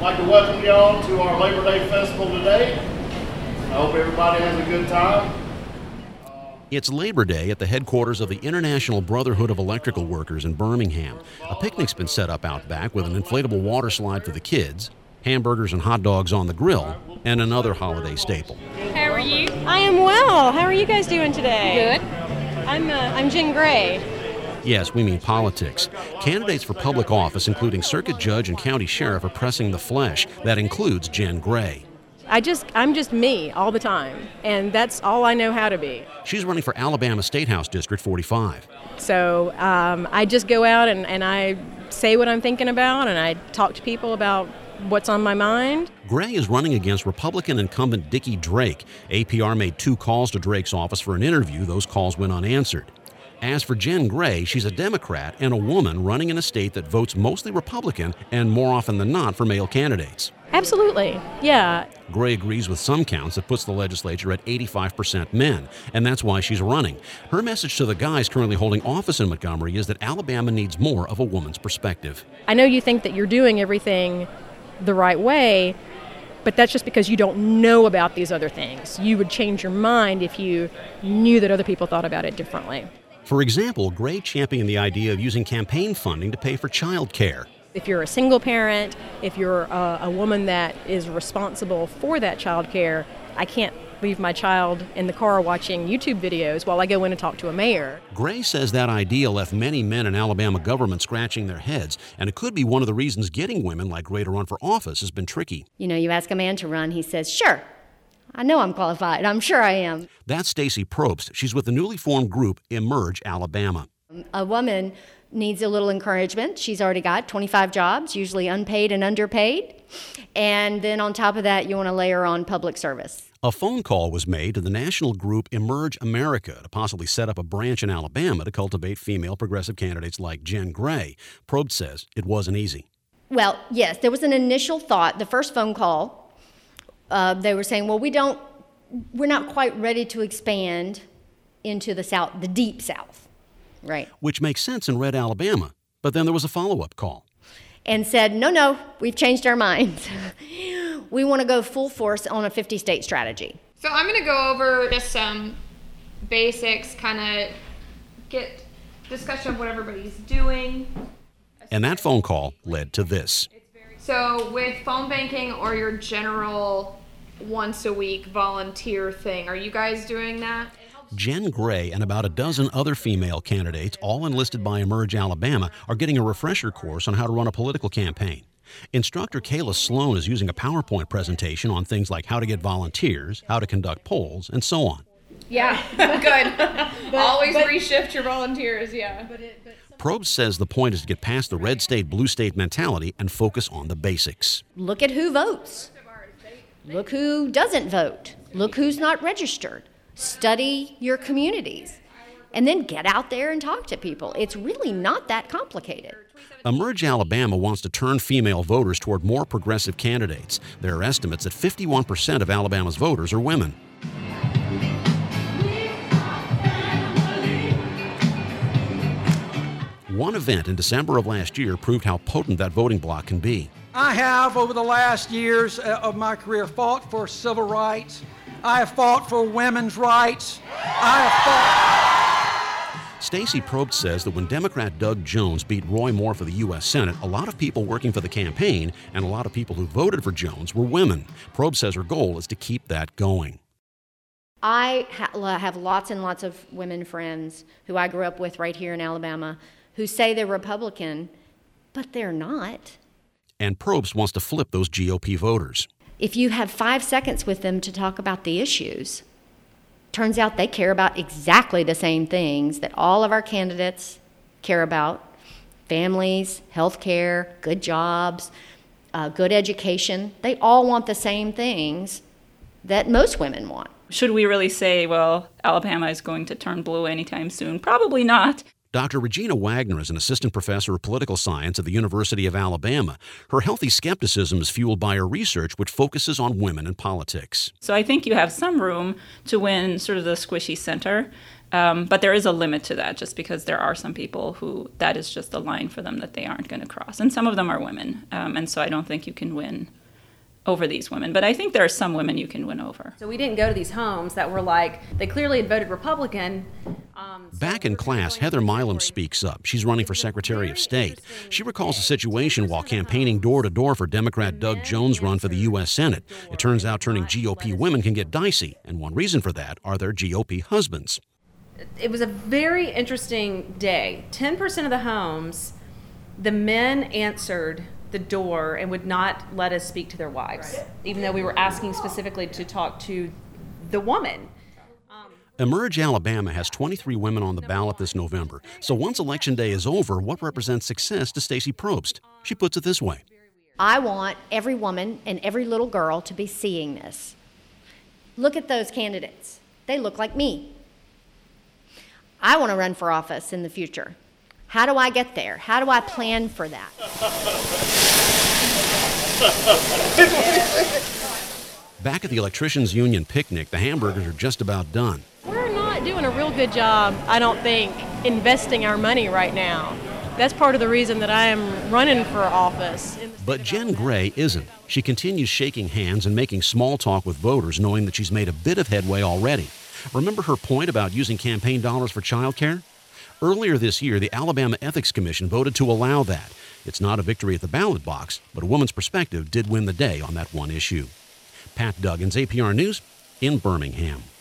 like to welcome y'all to our Labor Day Festival today. I hope everybody has a good time. It's Labor Day at the headquarters of the International Brotherhood of Electrical Workers in Birmingham. A picnic's been set up out back with an inflatable water slide for the kids, hamburgers and hot dogs on the grill, and another holiday staple. How are you? I am well. How are you guys doing today? Good. I'm Jen Gray. Yes, we mean politics. Candidates for public office, including circuit judge and county sheriff, are pressing the flesh. That includes Jen Gray. I'm just me all the time, and that's all I know how to be. She's running for Alabama State House District 45. So I just go out and I say what I'm thinking about, and I talk to people about what's on my mind. Gray is running against Republican incumbent Dickie Drake. APR made 2 calls to Drake's office for an interview. Those calls went unanswered. As for Jen Gray, she's a Democrat and a woman running in a state that votes mostly Republican and more often than not for male candidates. Absolutely, yeah. Gray agrees with some counts that puts the legislature at 85% men, and that's why she's running. Her message to the guys currently holding office in Montgomery is that Alabama needs more of a woman's perspective. I know you think that you're doing everything the right way, but that's just because you don't know about these other things. You would change your mind if you knew that other people thought about it differently. For example, Gray championed the idea of using campaign funding to pay for child care. If you're a single parent, if you're a woman that is responsible for that child care, I can't leave my child in the car watching YouTube videos while I go in and talk to a mayor. Gray says that idea left many men in Alabama government scratching their heads, and it could be one of the reasons getting women like Gray to run for office has been tricky. You know, you ask a man to run, he says, sure, I know I'm qualified. I'm sure I am. That's Stacey Probst. She's with the newly formed group Emerge Alabama. A woman needs a little encouragement. She's already got 25 jobs, usually unpaid and underpaid. And then on top of that, you want to layer on public service. A phone call was made to the national group Emerge America to possibly set up a branch in Alabama to cultivate female progressive candidates like Jen Gray. Probst says it wasn't easy. Well, yes, there was an initial thought. The first phone call, they were saying, well, we're not quite ready to expand into the South, the deep South, right? Which makes sense in red Alabama. But then there was a follow-up call. And said, no, we've changed our minds. We want to go full force on a 50-state strategy. So I'm going to go over just some basics, kind of get discussion of what everybody's doing. And that phone call led to this. So with phone banking or your general once-a-week volunteer thing, are you guys doing that? Jen Gray and about a dozen other female candidates, all enlisted by Emerge Alabama, are getting a refresher course on how to run a political campaign. Instructor Kayla Sloan is using a PowerPoint presentation on things like how to get volunteers, how to conduct polls, and so on. Yeah, good. Always reshift your volunteers, yeah. Probst says the point is to get past the red state, blue state mentality and focus on the basics. Look at who votes. Look who doesn't vote. Look who's not registered. Study your communities. And then get out there and talk to people. It's really not that complicated. Emerge Alabama wants to turn female voters toward more progressive candidates. There are estimates that 51% of Alabama's voters are women. One event in December of last year proved how potent that voting bloc can be. I have, over the last years of my career, fought for civil rights. I have fought for women's rights. Stacey Probst says that when Democrat Doug Jones beat Roy Moore for the U.S. Senate, a lot of people working for the campaign and a lot of people who voted for Jones were women. Probst says her goal is to keep that going. I have lots and lots of women friends who I grew up with right here in Alabama who say they're Republican, but they're not. And Probst wants to flip those GOP voters. If you have 5 seconds with them to talk about the issues, turns out they care about exactly the same things that all of our candidates care about: families, health care, good jobs, good education. They all want the same things that most women want. Should we really say, well, Alabama is going to turn blue anytime soon? Probably not. Dr. Regina Wagner is an assistant professor of political science at the University of Alabama. Her healthy skepticism is fueled by her research, which focuses on women in politics. So I think you have some room to win sort of the squishy center. But there is a limit to that, just because there are some people who that is just a line for them that they aren't going to cross. And some of them are women. And so I don't think you can win over these women. But I think there are some women you can win over. So we didn't go to these homes that were like, they clearly had voted Republican. Back in class, Heather Milam speaks up. She's running for Secretary of State. She recalls a situation while campaigning door-to-door for Democrat Doug Jones' run for the U.S. Senate. It turns out turning GOP women can get dicey, and one reason for that are their GOP husbands. It was a very interesting day. 10% of the homes, the men answered the door and would not let us speak to their wives, even though we were asking specifically to talk to the woman. Emerge Alabama has 23 women on the ballot this November. So once Election Day is over, what represents success to Stacey Probst? She puts it this way. I want every woman and every little girl to be seeing this. Look at those candidates. They look like me. I want to run for office in the future. How do I get there? How do I plan for that? Back at the Electricians Union picnic, the hamburgers are just about done. We're not doing a real good job, I don't think, investing our money right now. That's part of the reason that I am running for office. But Jen Gray isn't. She continues shaking hands and making small talk with voters, knowing that she's made a bit of headway already. Remember her point about using campaign dollars for child care? Earlier this year, the Alabama Ethics Commission voted to allow that. It's not a victory at the ballot box, but a woman's perspective did win the day on that one issue. Pat Duggins, APR News, in Birmingham.